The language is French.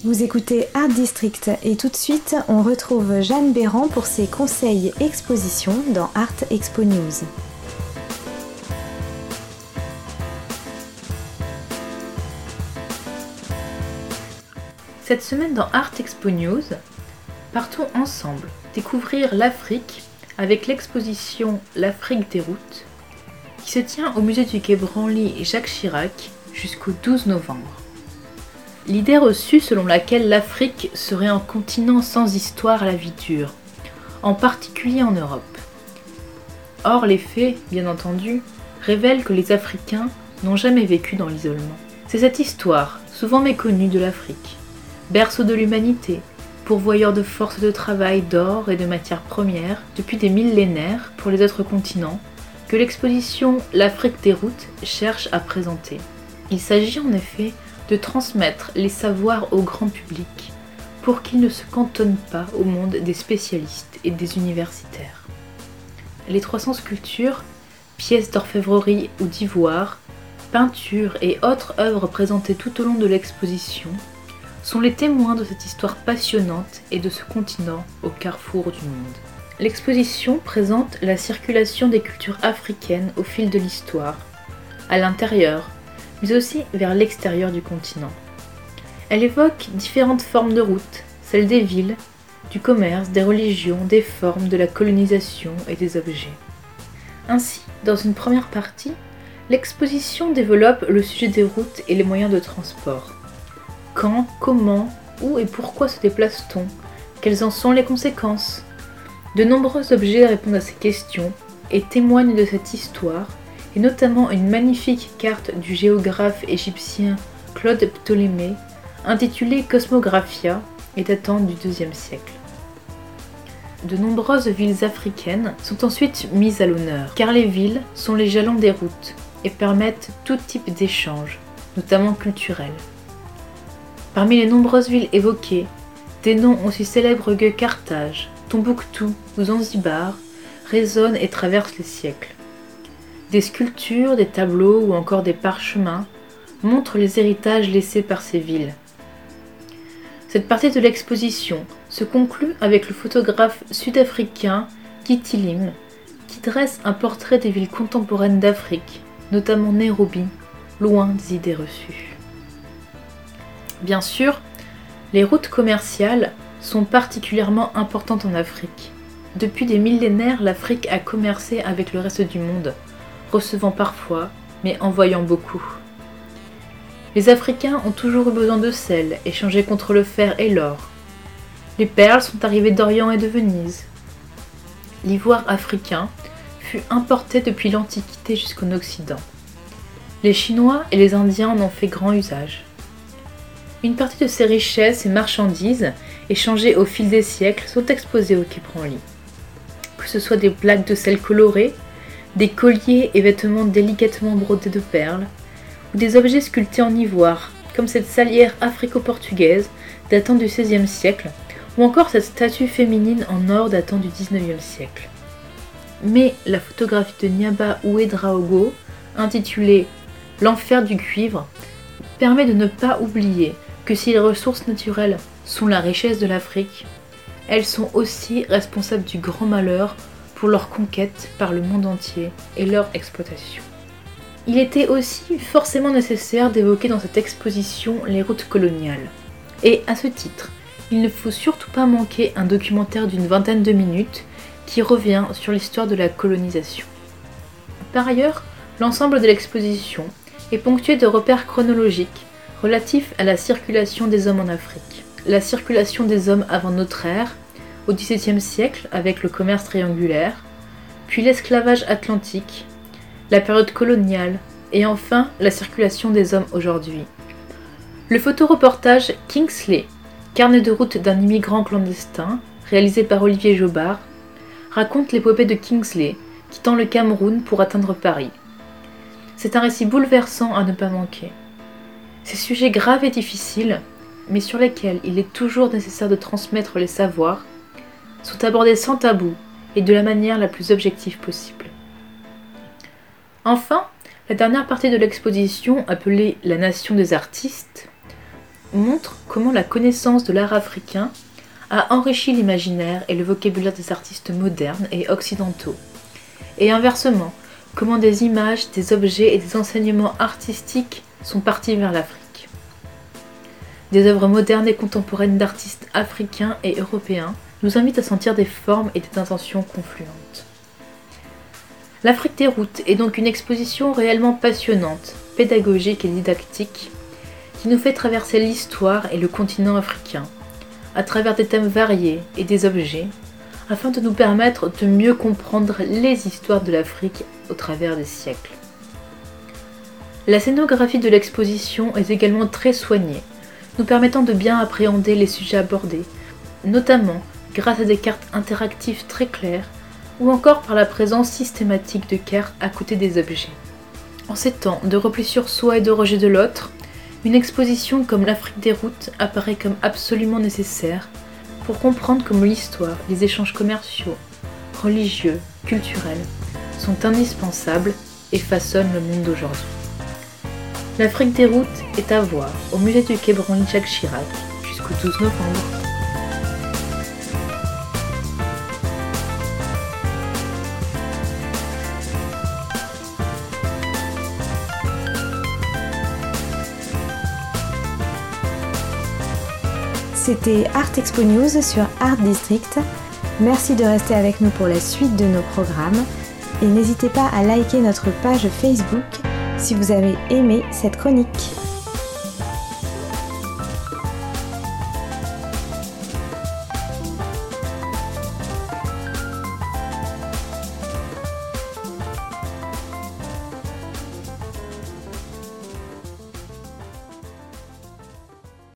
Vous écoutez Art District et tout de suite, on retrouve Jeanne Béran pour ses conseils expositions dans Art Expo News. Cette semaine dans Art Expo News, partons ensemble découvrir l'Afrique avec l'exposition L'Afrique des routes qui se tient au musée du Quai Branly et Jacques Chirac jusqu'au 12 novembre. L'idée reçue selon laquelle l'Afrique serait un continent sans histoire à la vie dure, en particulier en Europe. Or, les faits, bien entendu, révèlent que les Africains n'ont jamais vécu dans l'isolement. C'est cette histoire, souvent méconnue de l'Afrique, berceau de l'humanité, pourvoyeur de forces de travail, d'or et de matières premières depuis des millénaires pour les autres continents, que l'exposition L'Afrique des routes cherche à présenter. Il s'agit en effet de transmettre les savoirs au grand public pour qu'ils ne se cantonnent pas au monde des spécialistes et des universitaires. Les 300 sculptures, pièces d'orfèvrerie ou d'ivoire, peintures et autres œuvres présentées tout au long de l'exposition sont les témoins de cette histoire passionnante et de ce continent au carrefour du monde. L'exposition présente la circulation des cultures africaines au fil de l'histoire, à l'intérieur, mais aussi vers l'extérieur du continent. Elle évoque différentes formes de routes, celles des villes, du commerce, des religions, des formes, de la colonisation et des objets. Ainsi, dans une première partie, l'exposition développe le sujet des routes et les moyens de transport. Quand, comment, où et pourquoi se déplace-t-on? Quelles en sont les conséquences? De nombreux objets répondent à ces questions et témoignent de cette histoire, et notamment une magnifique carte du géographe égyptien Claude Ptolémée, intitulée Cosmographia et datant du IIe siècle. De nombreuses villes africaines sont ensuite mises à l'honneur, car les villes sont les jalons des routes et permettent tout type d'échanges, notamment culturels. Parmi les nombreuses villes évoquées, des noms aussi célèbres que Carthage, Tombouctou ou Zanzibar résonnent et traversent les siècles. Des sculptures, des tableaux ou encore des parchemins montrent les héritages laissés par ces villes. Cette partie de l'exposition se conclut avec le photographe sud-africain Guy Tillim qui dresse un portrait des villes contemporaines d'Afrique, notamment Nairobi, loin des idées reçues. Bien sûr, les routes commerciales sont particulièrement importantes en Afrique. Depuis des millénaires, l'Afrique a commercé avec le reste du monde, recevant parfois, mais envoyant beaucoup. Les Africains ont toujours eu besoin de sel, échangé contre le fer et l'or. Les perles sont arrivées d'Orient et de Venise. L'ivoire africain fut importé depuis l'Antiquité jusqu'en Occident. Les Chinois et les Indiens en ont fait grand usage. Une partie de ces richesses et marchandises, échangées au fil des siècles, sont exposées au Quai Branly. Que ce soit des plaques de sel colorées, des colliers et vêtements délicatement brodés de perles, ou des objets sculptés en ivoire, comme cette salière africo-portugaise datant du XVIe siècle, ou encore cette statue féminine en or datant du XIXe siècle. Mais la photographie de Nyaba Ouedraogo, intitulée « L'enfer du cuivre », permet de ne pas oublier que si les ressources naturelles sont la richesse de l'Afrique, elles sont aussi responsables du grand malheur pour leur conquête par le monde entier et leur exploitation. Il était aussi forcément nécessaire d'évoquer dans cette exposition les routes coloniales. Et à ce titre, il ne faut surtout pas manquer un documentaire d'une vingtaine de minutes qui revient sur l'histoire de la colonisation. Par ailleurs, l'ensemble de l'exposition est ponctué de repères chronologiques relatifs à la circulation des hommes en Afrique. La circulation des hommes avant notre ère, au XVIIe siècle avec le commerce triangulaire, puis l'esclavage atlantique, la période coloniale et enfin la circulation des hommes aujourd'hui. Le photoreportage Kingsley, carnet de route d'un immigrant clandestin, réalisé par Olivier Jobard, raconte l'épopée de Kingsley quittant le Cameroun pour atteindre Paris. C'est un récit bouleversant à ne pas manquer. Ces sujets graves et difficiles, mais sur lesquels il est toujours nécessaire de transmettre les savoirs, sont abordés sans tabou et de la manière la plus objective possible. Enfin, la dernière partie de l'exposition, appelée « La nation des artistes », montre comment la connaissance de l'art africain a enrichi l'imaginaire et le vocabulaire des artistes modernes et occidentaux. Et inversement, comment des images, des objets et des enseignements artistiques sont partis vers l'Afrique. Des œuvres modernes et contemporaines d'artistes africains et européens nous invitent à sentir des formes et des intentions confluentes. L'Afrique des routes est donc une exposition réellement passionnante, pédagogique et didactique, qui nous fait traverser l'histoire et le continent africain, à travers des thèmes variés et des objets, afin de nous permettre de mieux comprendre les histoires de l'Afrique au travers des siècles. La scénographie de l'exposition est également très soignée, nous permettant de bien appréhender les sujets abordés, notamment grâce à des cartes interactives très claires ou encore par la présence systématique de cartes à côté des objets. En ces temps de repli sur soi et de rejet de l'autre, une exposition comme l'Afrique des routes apparaît comme absolument nécessaire pour comprendre comment l'histoire, les échanges commerciaux, religieux, culturels sont indispensables et façonnent le monde d'aujourd'hui. L'Afrique des routes est à voir au musée du Quai Branly Jacques Chirac jusqu'au 12 novembre. C'était Art Expo News sur Art District. Merci de rester avec nous pour la suite de nos programmes et n'hésitez pas à liker notre page Facebook si vous avez aimé cette chronique.